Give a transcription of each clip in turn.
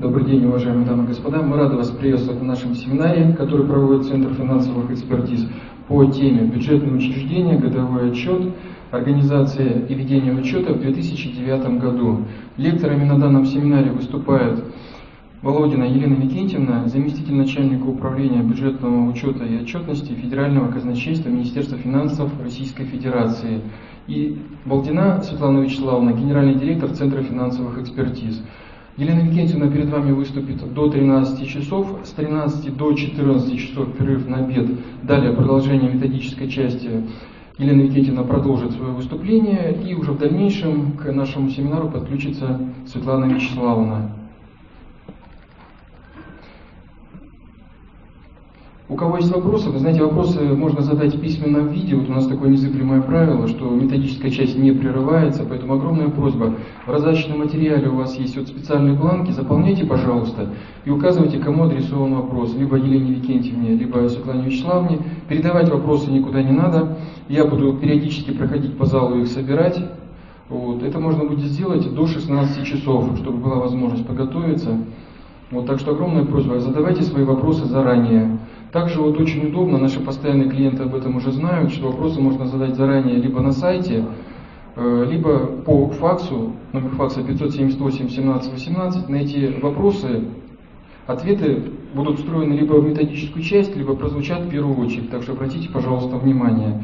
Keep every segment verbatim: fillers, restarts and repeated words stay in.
Добрый день, уважаемые дамы и господа. Мы рады вас приветствовать на нашем семинаре, который проводит Центр финансовых экспертиз по теме «Бюджетные учреждения. Годовой отчет. Организация и ведение учета в две тысячи девятом году». Лекторами на данном семинаре выступают Володина Елена Викентьевна, заместитель начальника управления бюджетного учета и отчетности Федерального казначейства Министерства финансов Российской Федерации, и Балдина Светлана Вячеславовна, генеральный директор Центра финансовых экспертиз. Елена Викентьевна перед вами выступит до тринадцати часов, с тринадцати до четырнадцати часов перерыв на обед. Далее продолжение методической части. Елена Викентьевна продолжит свое выступление, и уже в дальнейшем к нашему семинару подключится Светлана Вячеславовна. У кого есть вопросы, вы знаете, вопросы можно задать в письменном виде. Вот у нас такое незыблемое правило, что методическая часть не прерывается, поэтому огромная просьба. В раздаточном материале у вас есть вот специальные бланки, заполняйте, пожалуйста, и указывайте, кому адресован вопрос, либо Елене Викентьевне, либо Светлане Вячеславовне. Передавать вопросы никуда не надо, я буду периодически проходить по залу и их собирать. Вот. Это можно будет сделать до шестнадцати часов, чтобы была возможность подготовиться. Вот, так что огромная просьба, задавайте свои вопросы заранее. Также вот очень удобно, наши постоянные клиенты об этом уже знают, что вопросы можно задать заранее либо на сайте, либо по факсу, номер факса пятьсот семьдесят восемь семнадцать восемнадцать. На эти вопросы ответы будут встроены либо в методическую часть, либо прозвучат в первую очередь, так что обратите, пожалуйста, внимание.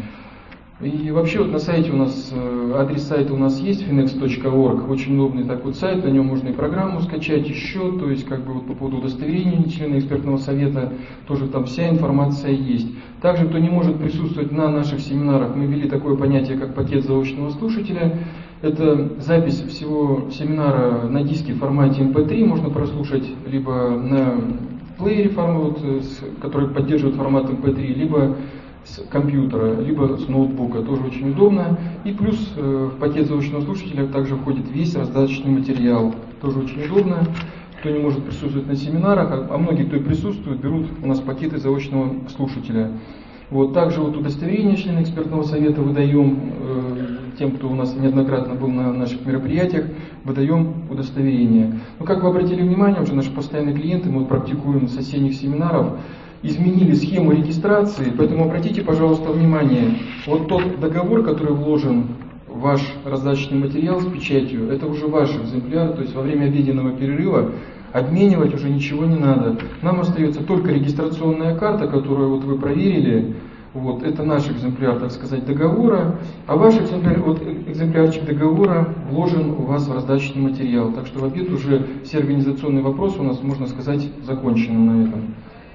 И вообще вот на сайте у нас, адрес сайта у нас есть, финекс точка орг, очень удобный такой сайт, на нем можно и программу скачать, и счет, то есть как бы вот по поводу удостоверения члена экспертного совета, тоже там вся информация есть. Также, кто не может присутствовать на наших семинарах, мы ввели такое понятие, как пакет заочного слушателя. Это запись всего семинара на диске в формате эм пэ три, можно прослушать либо на плеере, формат, который поддерживает формат эм пэ три, либо с компьютера, либо с ноутбука, тоже очень удобно. И плюс э, в пакет заочного слушателя также входит весь раздаточный материал, тоже очень удобно. Кто не может присутствовать на семинарах, а, а многие, кто и присутствует, берут у нас пакеты заочного слушателя. Вот, также вот удостоверение члена экспертного совета выдаем э, тем, кто у нас неоднократно был на наших мероприятиях, выдаем удостоверение. Но как вы обратили внимание, уже наши постоянные клиенты, мы вот практикуем с осенних семинаров, изменили схему регистрации, поэтому обратите, пожалуйста, внимание, вот тот договор, который вложен в ваш раздаточный материал с печатью, это уже ваш экземпляр, то есть во время обеденного перерыва обменивать уже ничего не надо. Нам остается только регистрационная карта, которую вот вы проверили, вот, это наш экземпляр, так сказать, договора, а ваш экземпляр, вот, экземплярчик договора вложен у вас в раздаточный материал, так что в обед уже все организационные вопросы у нас, можно сказать, закончены на этом.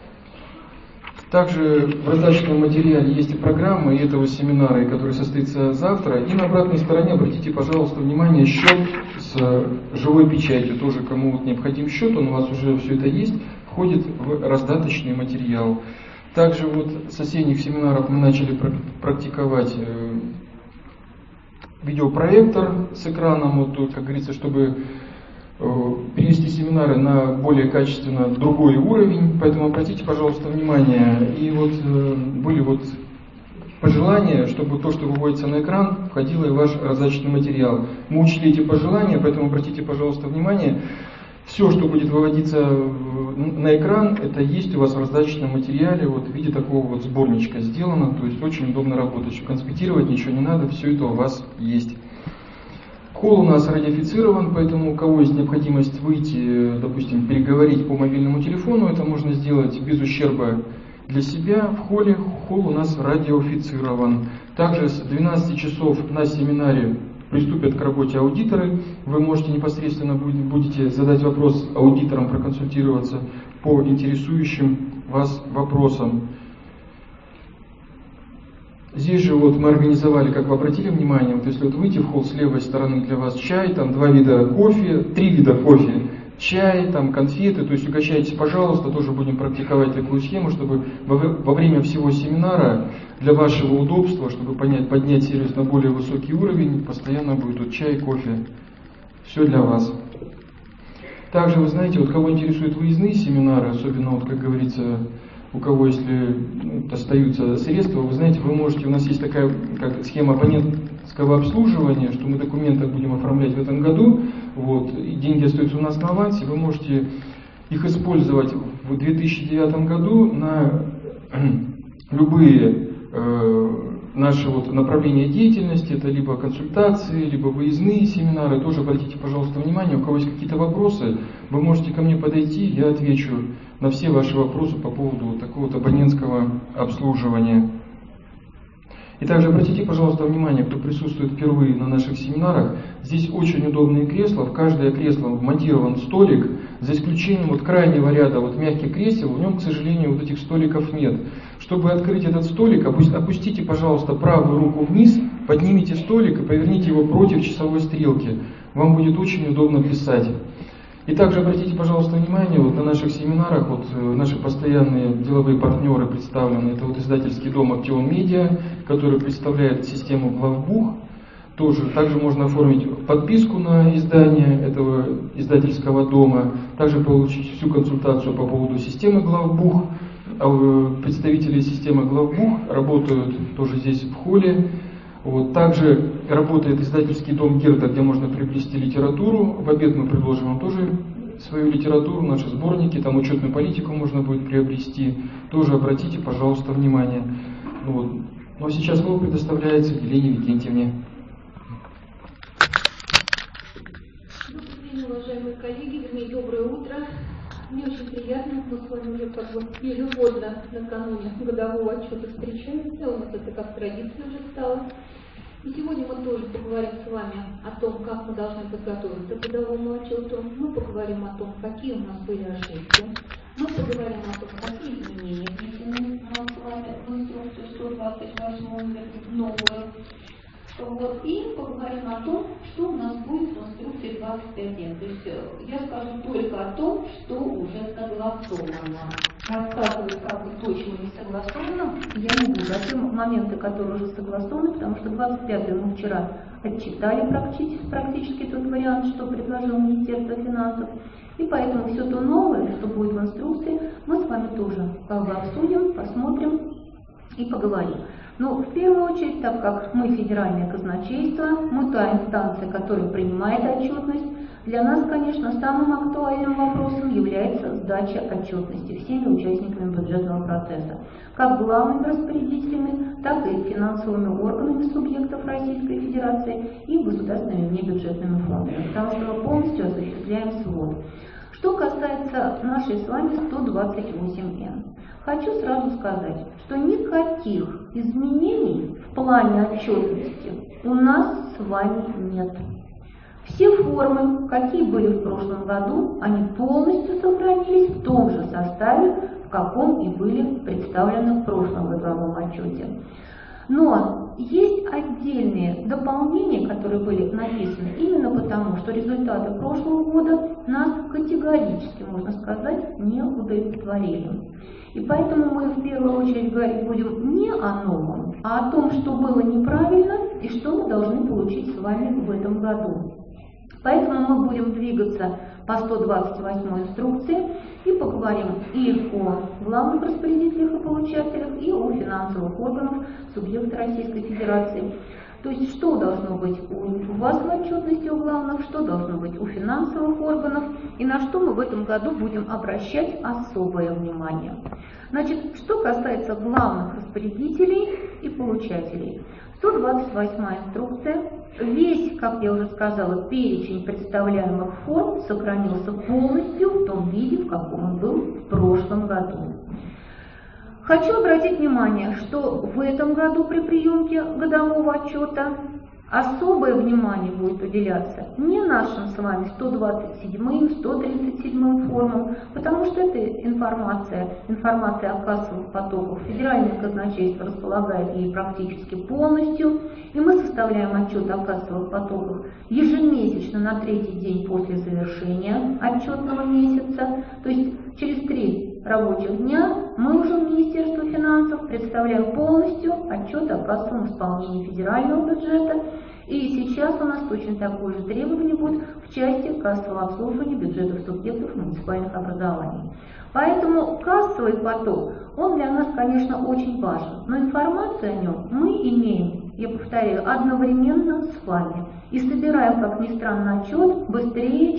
Также в раздаточном материале есть и программа этого семинара, который состоится завтра. И на обратной стороне обратите, пожалуйста, внимание, счет с живой печатью. Тоже, кому вот необходим счет, он у вас уже все это есть, входит в раздаточный материал. Также вот с осенних семинаров мы начали практиковать видеопроектор с экраном, вот, как говорится, чтобы перевести семинары на более качественно другой уровень, поэтому обратите, пожалуйста, внимание. И вот э, были вот пожелания, чтобы то, что выводится на экран, входило и в ваш раздаточный материал. Мы учли эти пожелания, поэтому обратите, пожалуйста, внимание. Все, что будет выводиться на экран, это есть у вас в раздаточном материале, вот в виде такого вот сборничка сделано, то есть очень удобно работать, что конспектировать ничего не надо, все это у вас есть. Холл у нас радиофицирован, поэтому у кого есть необходимость выйти, допустим, переговорить по мобильному телефону, это можно сделать без ущерба для себя. В холле холл у нас радиофицирован. Также с двенадцати часов на семинаре приступят к работе аудиторы. Вы можете непосредственно будете задать вопрос аудиторам, проконсультироваться по интересующим вас вопросам. Здесь же вот мы организовали, как вы обратили внимание, вот если вот выйти в холл с левой стороны, для вас чай, там два вида кофе, три вида кофе, чай, там конфеты, то есть угощайтесь, пожалуйста, тоже будем практиковать такую схему, чтобы во, во время всего семинара для вашего удобства, чтобы понять, поднять сервис на более высокий уровень, постоянно будет вот чай, кофе, все для вас. Также вы знаете, вот кого интересуют выездные семинары, особенно вот, как говорится, у кого, если ну, остаются средства, вы знаете, вы можете, у нас есть такая как схема абонентского обслуживания, что мы документы будем оформлять в этом году, вот, и деньги остаются у нас на авансе, вы можете их использовать в две тысячи девятом году на любые э, наши вот направления деятельности, это либо консультации, либо выездные семинары. Тоже обратите, пожалуйста, внимание, у кого есть какие-то вопросы, вы можете ко мне подойти, я отвечу на все ваши вопросы по поводу вот такого вот абонентского обслуживания. И также обратите, пожалуйста, внимание, кто присутствует впервые на наших семинарах, здесь очень удобные кресла, в каждое кресло вмонтирован столик, за исключением вот крайнего ряда вот мягких кресел, в нем, к сожалению, вот этих столиков нет. Чтобы открыть этот столик, опустите, пожалуйста, правую руку вниз, поднимите столик и поверните его против часовой стрелки. Вам будет очень удобно писать. И также обратите, пожалуйста, внимание, вот на наших семинарах вот наши постоянные деловые партнеры представлены. Это вот издательский дом Актион Медиа, который представляет систему Главбух. Тоже, также можно оформить подписку на издание этого издательского дома. Также получить всю консультацию по поводу системы Главбух. Представители системы Главбух работают тоже здесь в холле. Вот. Также работает издательский дом Герда, где можно приобрести литературу. В обед мы предложим вам тоже свою литературу, наши сборники, там учетную политику можно будет приобрести. Тоже обратите, пожалуйста, внимание. Вот. Ну а сейчас слово предоставляется Елене Викентьевне. Уважаемые коллеги, вернее, доброе утро. Мне очень приятно, мы с вами уже как бы ежегодно накануне годового отчета встречаемся, у нас это как традиция уже стало. И сегодня мы тоже поговорим с вами о том, как мы должны подготовиться к годовому отчету. Мы поговорим о том, какие у нас были ошибки. Мы поговорим о том, какие изменения внесены у нас с вами в инструкцию сто двадцать восемь, новую. Вот, и поговорим о том, что у нас будет в инструкции двадцать один. То есть я скажу только о том, что уже согласовано. Рассказывать как бы то, чего не согласовано, я не буду. А те моменты, которые уже согласованы, потому что двадцать пятое мы вчера отчитали практически, практически тот вариант, что предложил Министерство финансов. И поэтому все то новое, что будет в инструкции, мы с вами тоже как бы обсудим, посмотрим и поговорим. Но в первую очередь, так как мы федеральное казначейство, мы та инстанция, которая принимает отчетность, для нас, конечно, самым актуальным вопросом является сдача отчетности всеми участниками бюджетного процесса, как главными распорядителями, так и финансовыми органами субъектов Российской Федерации и государственными внебюджетными фондами, потому что мы полностью осуществляем свод. Что касается нашей с вами сто двадцать восемь эн, хочу сразу сказать, что никаких изменений в плане отчетности у нас с вами нет. Все формы, какие были в прошлом году, они полностью сохранились в том же составе, в каком и были представлены в прошлом годовом отчете. Но есть отдельные дополнения, которые были написаны именно потому, что результаты прошлого года нас категорически, можно сказать, не удовлетворили. И поэтому мы в первую очередь говорить будем не о новом, а о том, что было неправильно и что мы должны получить с вами в этом году. Поэтому мы будем двигаться по сто двадцать восьмой инструкции и поговорим и о главных распорядителях и получателях, и о финансовых органах субъекта Российской Федерации. То есть, что должно быть у вас в отчетности у главных, что должно быть у финансовых органов, и на что мы в этом году будем обращать особое внимание. Значит, что касается главных распорядителей и получателей. сто двадцать восьмая инструкция. Весь, как я уже сказала, перечень представляемых форм сохранился полностью в том виде, в каком он был в прошлом году. Хочу обратить внимание, что в этом году при приемке годового отчета особое внимание будет уделяться не нашим с вами сто двадцать седьмым, сто тридцать седьмым формам, потому что эта информация, информация о кассовых потоках, федеральное казначейство располагает ей практически полностью, и мы составляем отчет о кассовых потоках ежемесячно на третий день после завершения отчетного месяца, то есть через три рабочих дня мы уже в Министерство финансов представляем полностью отчет о кассовом исполнении федерального бюджета. И сейчас у нас точно такое же требование будет в части кассового обслуживания бюджетов субъектов муниципальных образований. Поэтому кассовый поток, он для нас, конечно, очень важен, но информацию о нем мы имеем, я повторяю, одновременно с вами. И собираем, как ни странно, отчет быстрее, чем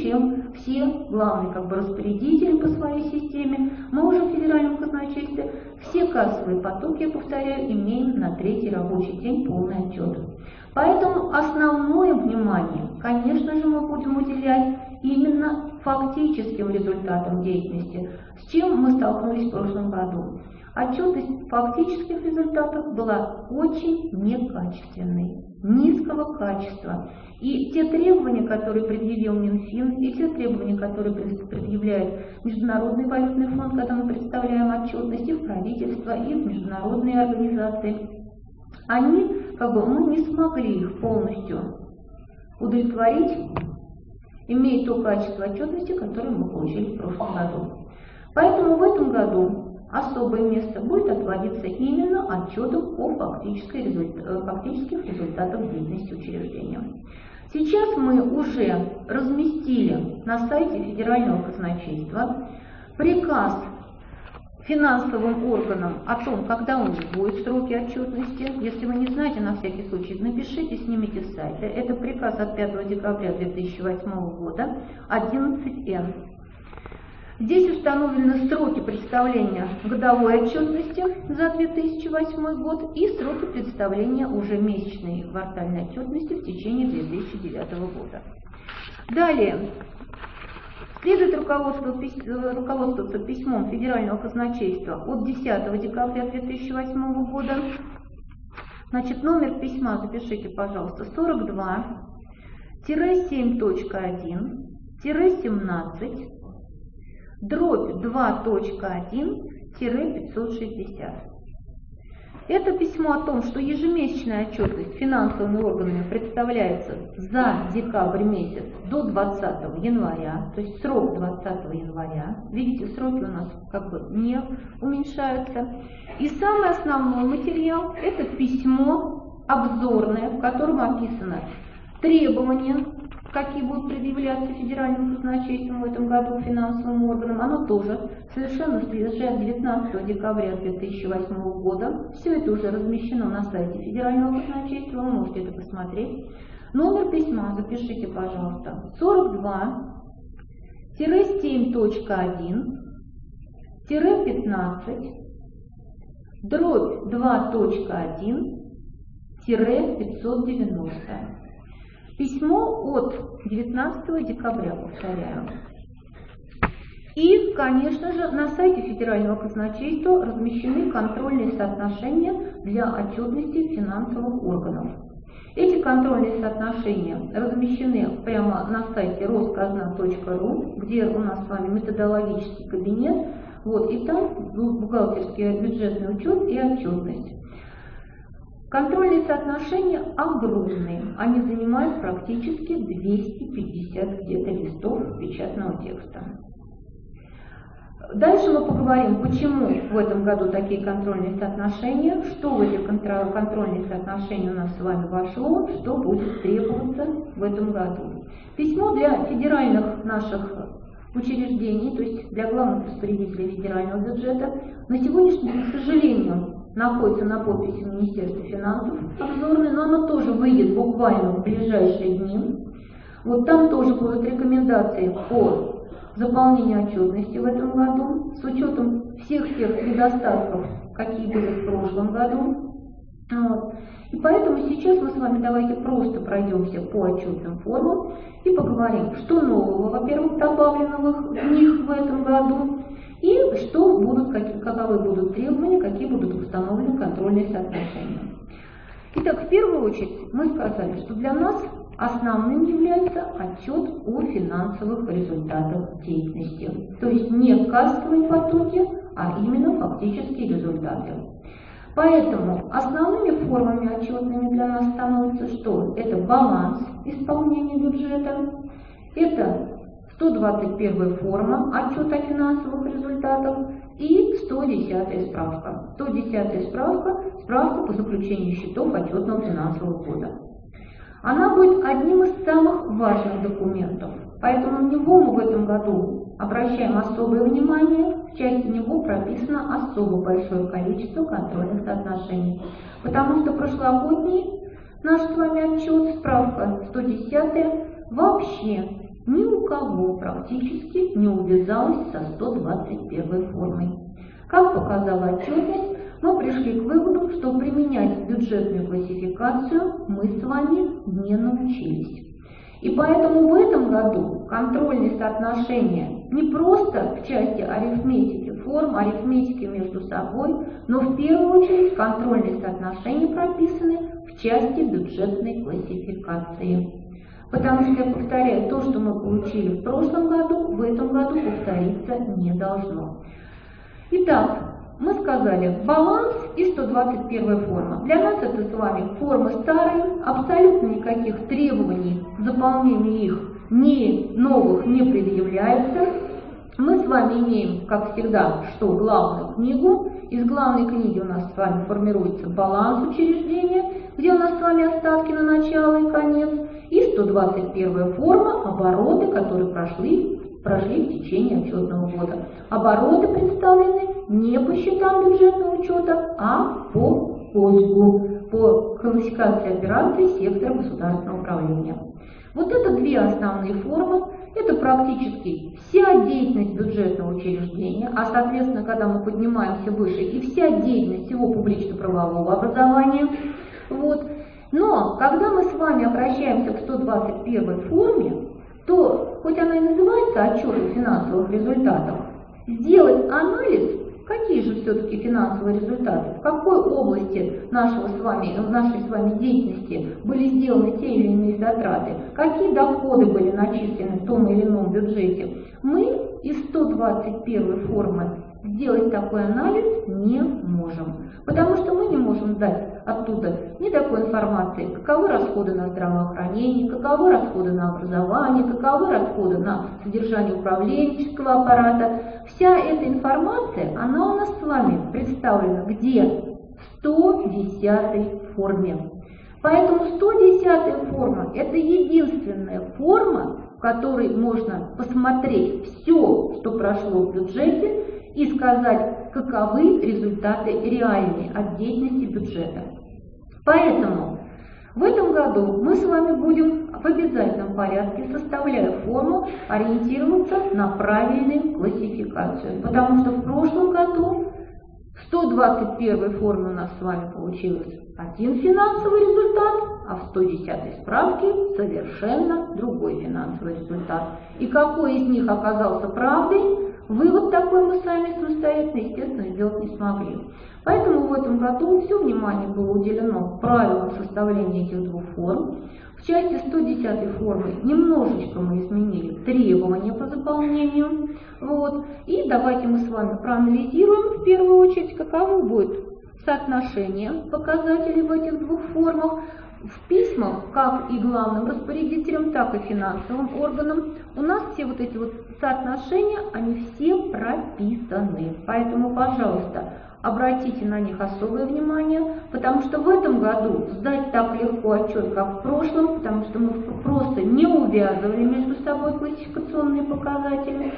все главные как бы распорядители по своей системе, мы уже в федеральном казначействе все кассовые потоки, я повторяю, имеем на третий рабочий день полный отчет. Поэтому основное внимание, конечно же, мы будем уделять именно фактическим результатам деятельности, с чем мы столкнулись в прошлом году. Отчетность фактических результатов была очень некачественной, низкого качества. И те требования, которые предъявил Минфин, и те требования, которые предъявляет Международный валютный фонд, когда мы представляем отчетность и в правительство, и в международные организации, они, как бы, мы не смогли их полностью удовлетворить, имея то качество отчетности, которое мы получили в прошлом году. Поэтому в этом году особое место будет отводиться именно отчету о фактических результатах деятельности учреждения. Сейчас мы уже разместили на сайте Федерального казначейства приказ финансовым органам о том, когда у них будут сроки отчетности. Если вы не знаете, на всякий случай напишите, снимите с сайта. Это приказ от пятого декабря две тысячи восьмого года, одиннадцать эн. Здесь установлены сроки представления годовой отчетности за две тысячи восьмой год и сроки представления уже месячной квартальной отчетности в течение две тысячи девятого года. Далее. Следует руководствоваться письмом Федерального казначейства от десятого декабря две тысячи восьмого года. Значит, номер письма запишите, пожалуйста, сорок два семь точка один семнадцать дробь два точка один пятьсот шестьдесят. Это письмо о том, что ежемесячная отчетность финансовыми органами представляется за декабрь месяц до двадцатого января, то есть срок двадцатого января. Видите, сроки у нас как бы не уменьшаются. И самый основной материал – это письмо обзорное, в котором описано требования, какие будут предъявляться федеральным казначейством в этом году финансовым органам. Оно тоже совершенно свежее, девятнадцатого декабря две тысячи восьмого года. Все это уже размещено на сайте Федерального казначейства, вы можете это посмотреть. Номер письма запишите, пожалуйста, сорок два семь точка один пятнадцать дробь два точка один пятьсот девяносто. Письмо от девятнадцатого декабря, повторяю. И, конечно же, на сайте Федерального казначейства размещены контрольные соотношения для отчетности финансовых органов. Эти контрольные соотношения размещены прямо на сайте росказна точка ру, где у нас с вами методологический кабинет, вот, и там бухгалтерский бюджетный учет и отчетность. Контрольные соотношения огромные, они занимают практически двести пятьдесят где-то листов печатного текста. Дальше мы поговорим, почему в этом году такие контрольные соотношения, что в эти контрольные соотношения у нас с вами вошло, что будет требоваться в этом году. Письмо для федеральных наших учреждений, то есть для главных распорядителей федерального бюджета, на сегодняшний день, к сожалению, находится на подписи Министерства финансов обзорной, но оно тоже выйдет буквально в ближайшие дни. Вот там тоже будут рекомендации по заполнению отчетности в этом году, с учетом всех тех недостатков, какие были в прошлом году. Вот. И поэтому сейчас мы с вами давайте просто пройдемся по отчетным формам и поговорим, что нового, во-первых, добавленного в них в этом году, и что будут, каковы будут требования, какие будут установлены контрольные соотношения. Итак, в первую очередь мы сказали, что для нас основным является отчет о финансовых результатах деятельности. То есть не кассовые потоки, а именно фактические результаты. Поэтому основными формами отчетными для нас становятся что? Это баланс исполнения бюджета, это сто двадцать первая форма отчет о финансовых результатах и сто десятая справка. сто десятая справка, справка по заключению счетов отчетного финансового года. Она будет одним из самых важных документов, поэтому на него мы в этом году обращаем особое внимание, в части него прописано особо большое количество контрольных соотношений, потому что прошлогодний наш с вами отчет, справка сто десятая, вообще ни у кого практически не увязалось со сто двадцать первой формой. Как показала отчетность, мы пришли к выводу, что применять бюджетную классификацию мы с вами не научились. И поэтому в этом году контрольные соотношения не просто в части арифметики форм, арифметики между собой, но в первую очередь контрольные соотношения прописаны в части бюджетной классификации. Потому что, я повторяю, то, что мы получили в прошлом году, в этом году повториться не должно. Итак, мы сказали баланс и сто двадцать первая форма. Для нас это с вами формы старые, абсолютно никаких требований к заполнению их ни новых не предъявляется. Мы с вами имеем, как всегда, что главную книгу. Из главной книги у нас с вами формируется баланс учреждения, где у нас с вами остатки на начало и конец. И сто двадцать первая форма, обороты, которые прошли прошли в течение отчетного года. Обороты представлены не по счетам бюджетного учета, а по КОСГУ, по классификации операций сектора государственного управления. Вот это две основные формы. Это практически вся деятельность бюджетного учреждения, а соответственно, когда мы поднимаемся выше, и вся деятельность его публично-правового образования. Вот. Но когда мы с вами обращаемся к сто двадцать первой форме, то, хоть она и называется отчетом финансовых результатов, сделать анализ, какие же все-таки финансовые результаты, в какой области нашего с вами, нашей с вами деятельности были сделаны те или иные затраты, какие доходы были начислены в том или ином бюджете, мы из сто двадцать первой формы сделать такой анализ не можем. Потому что мы не можем дать оттуда ни такой информации, каковы расходы на здравоохранение, каковы расходы на образование, каковы расходы на содержание управленческого аппарата. Вся эта информация, она у нас с вами представлена где? В сто десятой форме. Поэтому сто десятая форма – это единственная форма, в которой можно посмотреть все, что прошло в бюджете, и сказать, каковы результаты реальные от деятельности бюджета. Поэтому в этом году мы с вами будем в обязательном порядке, составляя форму, ориентироваться на правильную классификацию. Потому что в прошлом году в сто двадцать первой форме у нас с вами получилось один финансовый результат, а в сто десятой справке совершенно другой финансовый результат. И какой из них оказался правдой, вывод такой мы сами самостоятельно, естественно, сделать не смогли. Поэтому в этом году все внимание было уделено правилам составления этих двух форм. В части сто десятой формы немножечко мы изменили требования по заполнению. Вот. И давайте мы с вами проанализируем в первую очередь, каково будет соотношение показателей в этих двух формах. В письмах, как и главным распорядителям, так и финансовым органам, у нас все вот эти вот соотношения, они все прописаны. Поэтому, пожалуйста, обратите на них особое внимание, потому что в этом году сдать так легко отчет, как в прошлом, потому что мы просто не увязывали между собой классификационные показатели,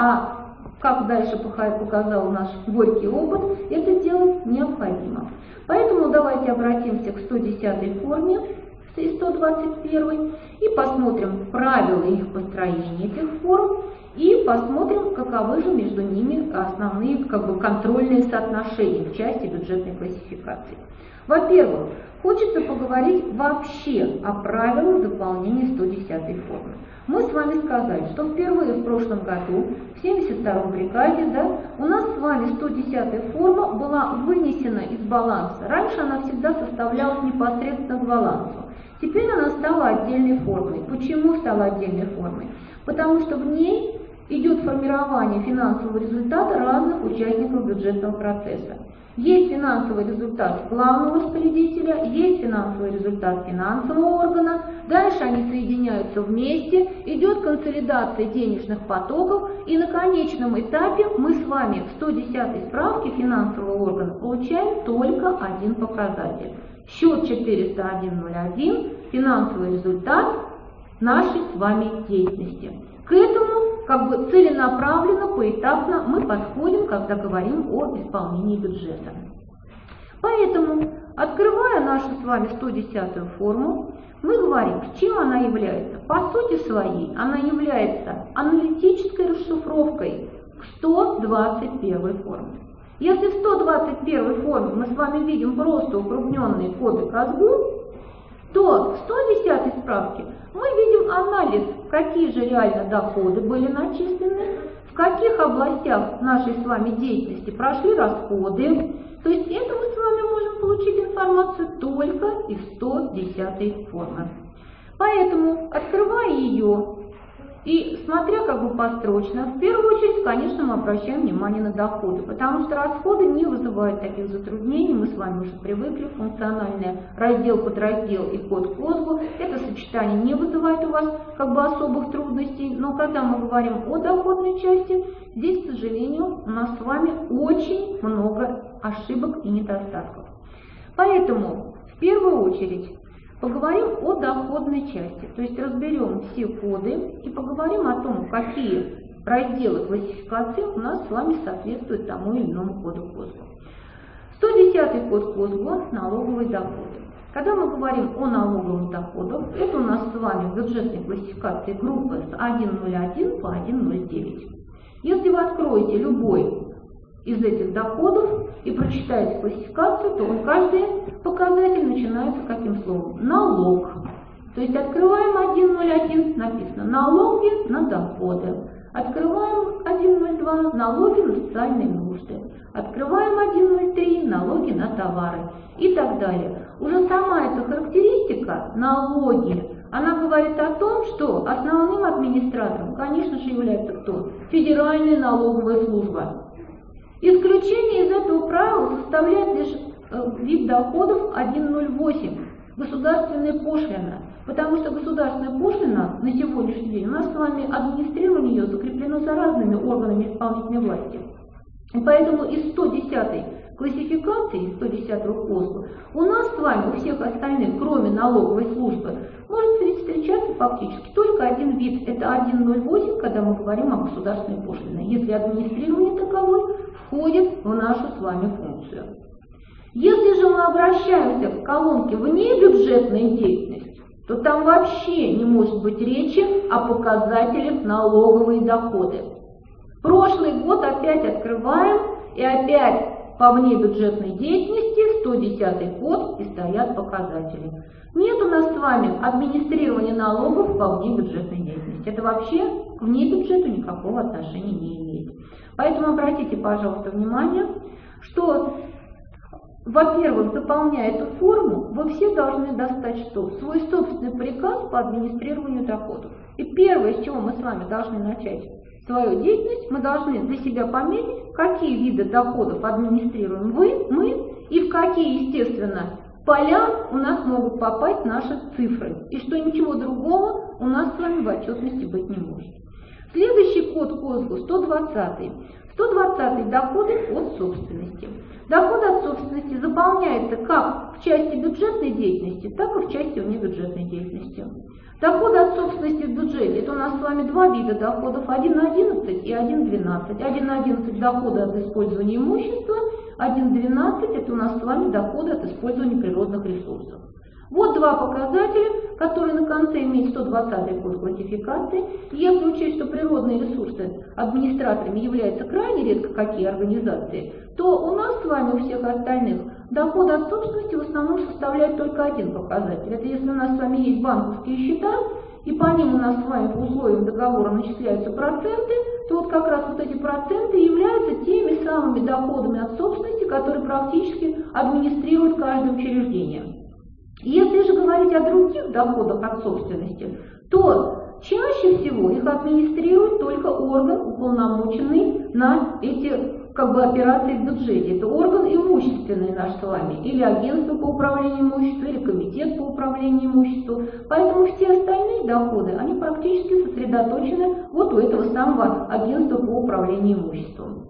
а как дальше показал наш горький опыт, это делать необходимо. Поэтому давайте обратимся к сто десятой форме и сто двадцать первой и посмотрим правила их построения этих форм и посмотрим, каковы же между ними основные как бы, контрольные соотношения в части бюджетной классификации. Во-первых, хочется поговорить вообще о правилах заполнения сто десятой формы. Мы с вами сказали, что впервые в прошлом году, в семьдесят втором бригаде, да, у нас с вами сто десятая форма была вынесена из баланса. Раньше она всегда составлялась непосредственно к балансу. Теперь она стала отдельной формой. Почему стала отдельной формой? Потому что в ней идет формирование финансового результата разных участников бюджетного процесса. Есть финансовый результат главного распорядителя, есть финансовый результат финансового органа, дальше они соединяются вместе, идет консолидация денежных потоков, и на конечном этапе мы с вами в сто десятой справке финансового органа получаем только один показатель. Счет четыреста один ноль один, финансовый результат нашей с вами деятельности. К этому как бы целенаправленно, поэтапно мы подходим, когда говорим о исполнении бюджета. Поэтому, открывая нашу с вами сто десятую форму, мы говорим, чем она является. По сути своей она является аналитической расшифровкой к сто двадцать первой форме. Если в сто двадцать первой форме мы с вами видим просто укрупненные коды Казгу, то в сто десятой справке мы видим анализ, какие же реально доходы были начислены, в каких областях нашей с вами деятельности прошли расходы. То есть это мы с вами можем получить информацию только из сто десятой формы. Поэтому, открывая ее и смотря как бы построчно, в первую очередь, конечно, мы обращаем внимание на доходы, потому что расходы не вызывают таких затруднений, мы с вами уже привыкли, функциональный раздел, подраздел и код Казгу, это сочетание не вызывает у вас как бы особых трудностей, но когда мы говорим о доходной части, здесь, к сожалению, у нас с вами очень много ошибок и недостатков. Поэтому, в первую очередь, поговорим о доходной части, то есть разберем все коды и поговорим о том, какие разделы классификации у нас с вами соответствуют тому или иному коду Казгу. сто десятый код Казгу – налоговые доходы. Когда мы говорим о налоговых доходах, это у нас с вами в бюджетной классификации группы с один ноль один по один ноль девять. Если вы откроете любой из этих доходов и прочитаете классификацию, то он каждый показатель начинается каким словом? Налог. То есть открываем один ноль один, написано налоги на доходы. Открываем один ноль два, налоги на социальные нужды. Открываем один ноль три, налоги на товары и так далее. Уже сама эта характеристика, налоги, она говорит о том, что основным администратором, конечно же, является кто? Федеральная налоговая служба. Исключение из этого правила составляет лишь вид доходов один ноль восемь, государственная пошлина. Потому что государственная пошлина на сегодняшний день, у нас с вами администрирование ее закреплено за разными органами исполнительной власти. И поэтому из сто десятой классификации, из сто десятого Казгу, у нас с вами, у всех остальных, кроме налоговой службы, может встречаться фактически только один вид. Это один ноль восемь, когда мы говорим о государственной пошлине, если администрирование таковой входит в нашу с вами функцию. Если же мы обращаемся к колонке «Внебюджетная деятельность», то там вообще не может быть речи о показателях налоговые доходы. Прошлый год опять открываем, и опять по внебюджетной деятельности сто десятый код и стоят показатели. Нет у нас с вами администрирования налогов по внебюджетной деятельности. Это вообще к внебюджету никакого отношения не имеет. Поэтому обратите, пожалуйста, внимание, что, во-первых, заполняя эту форму, вы все должны достать что? Свой собственный приказ по администрированию доходов. И первое, с чего мы с вами должны начать свою деятельность, мы должны для себя пометить, какие виды доходов администрируем вы, мы, и в какие, естественно, поля у нас могут попасть наши цифры, и что ничего другого у нас с вами в отчетности быть не может. Следующий код Казгу сто двадцатый. сто двадцатый доходы от собственности. Доходы от собственности заполняются как в части бюджетной деятельности, так и в части внебюджетной деятельности. Доходы от собственности в бюджете – это у нас с вами два вида доходов, один одиннадцать и один двенадцать. один одиннадцать – доходы от использования имущества, один двенадцать – это у нас с вами доходы от использования природных ресурсов. Вот два показателя, которые на конце имеют сто двадцатый код классификации. Если учесть, что природные ресурсы администраторами являются крайне редко какие организации, то у нас с вами, у всех остальных, доходы от собственности в основном составляют только один показатель. Это если у нас с вами есть банковские счета, и по ним у нас с вами по условиям договора начисляются проценты, то вот как раз вот эти проценты являются теми самыми доходами от собственности, которые практически администрирует каждое учреждение. Если же говорить о других доходах от собственности, то чаще всего их администрирует только орган, уполномоченный на эти как бы операции в бюджете. Это орган имущественный наш с вами, или агентство по управлению имуществом, или комитет по управлению имуществом. Поэтому все остальные доходы, они практически сосредоточены вот у этого самого агентства по управлению имуществом.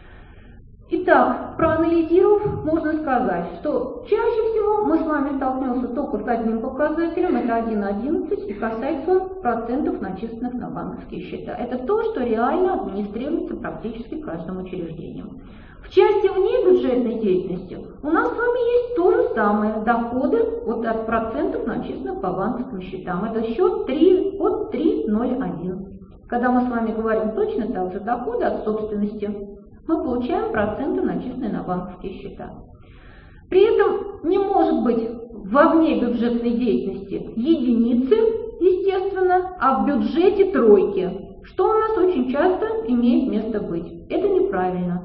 Итак, проанализировав, можно сказать, что чаще всего мы с вами столкнемся только с одним показателем, это один одиннадцать, и касается он процентов, начисленных на банковские счета. Это то, что реально администрируется практически каждым учреждением. В части внебюджетной бюджетной деятельности у нас с вами есть то же самое, доходы вот от процентов, начисленных по банковским счетам. Это счет три, от три ноль один. Когда мы с вами говорим точно так же доходы от собственности, мы получаем проценты, начисленные на банковские счета. При этом не может быть во внебюджетной деятельности единицы, естественно, а в бюджете тройки, что у нас очень часто имеет место быть. Это неправильно.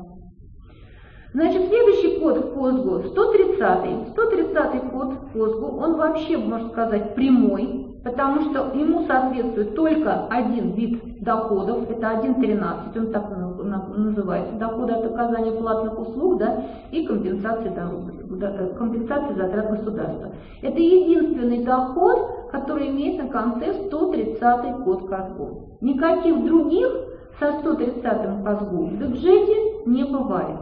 Значит, следующий код в КОСГУ сто тридцатый. сто тридцатый код в КОСГУ, он вообще, можно сказать, прямой, потому что ему соответствует только один вид доходов, это один тринадцать, он так называется, доходы от оказания платных услуг, да, и компенсации, компенсации затрат государства. Это единственный доход, который имеет на конце сто тридцатый код КОСГУ. Никаких других со сто тридцатым КОСГУ в бюджете не бывает.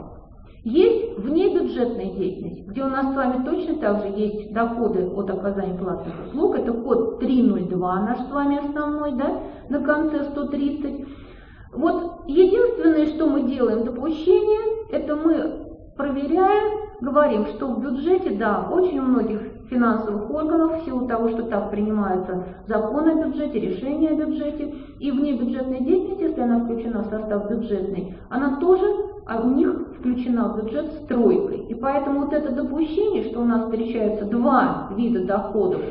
Есть внебюджетная деятельность, где у нас с вами точно так же есть доходы от оказания платных услуг. Это код три ноль два, наш с вами основной, да, на конце сто тридцать. Вот единственное, что мы делаем допущение, это мы проверяем, говорим, что в бюджете, да, очень у многих финансовых органов, в силу того, что так принимаются законы о бюджете, решения о бюджете, и внебюджетная деятельность, если она включена в состав бюджетный, она тоже а у них включена в бюджет с тройкой. И поэтому вот это допущение, что у нас встречаются два вида доходов,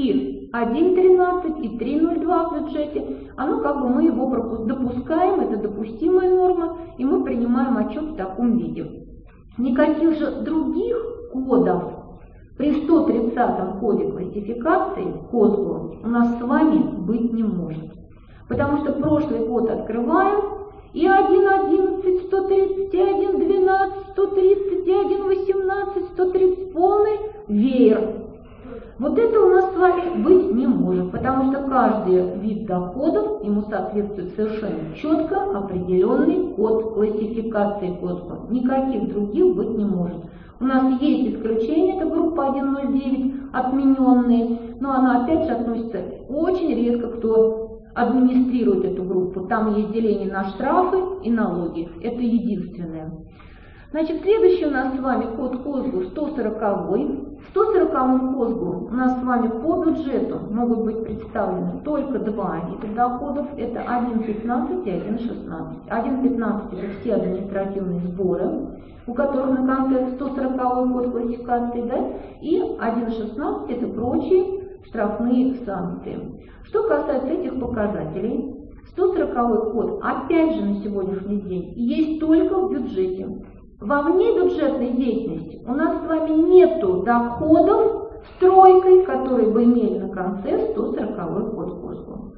и один тринадцать, и три ноль два в бюджете, оно как бы мы его допускаем, это допустимая норма, и мы принимаем отчет в таком виде. Никаких же других кодов при сто тридцатом коде классификации КОСГУ у нас с вами быть не может. Потому что прошлый код открываем, и один одиннадцать, сто тридцать, и один двенадцать, сто тридцать, и один восемнадцать, сто тридцать, полный веер. Вот это у нас с вами быть не может, потому что каждый вид доходов ему соответствует совершенно четко определенный код классификации КОСГУ. Никаких других быть не может. У нас есть исключение, это группа один ноль девять, отмененные, но она опять же относится очень редко, кто администрирует эту группу. Там есть деление на штрафы и налоги. Это единственное. Значит, следующий у нас с вами код КОСГУ сто сороковой. В сто сороковом КОСГУ у нас с вами по бюджету могут быть представлены только два вида доходов. Это один пятнадцать и один шестнадцать. один пятнадцать это все административные сборы, у которых на конце сто сороковой код классификации, да, и один шестнадцать это прочие штрафные санкции. Что касается этих показателей, сто сороковой код, опять же, на сегодняшний день есть только в бюджете. Во внебюджетной деятельности у нас с вами нету доходов с тройкой, которые бы имели на конце сто сороковой код КОСГУ.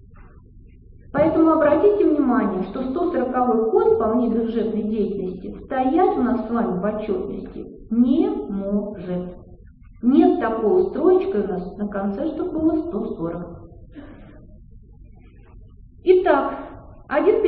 Поэтому обратите внимание, что сто сороковой код по внебюджетной деятельности стоять у нас с вами в отчетности не может. Нет такой строчки у нас на конце, чтобы было сто сорок. Итак, один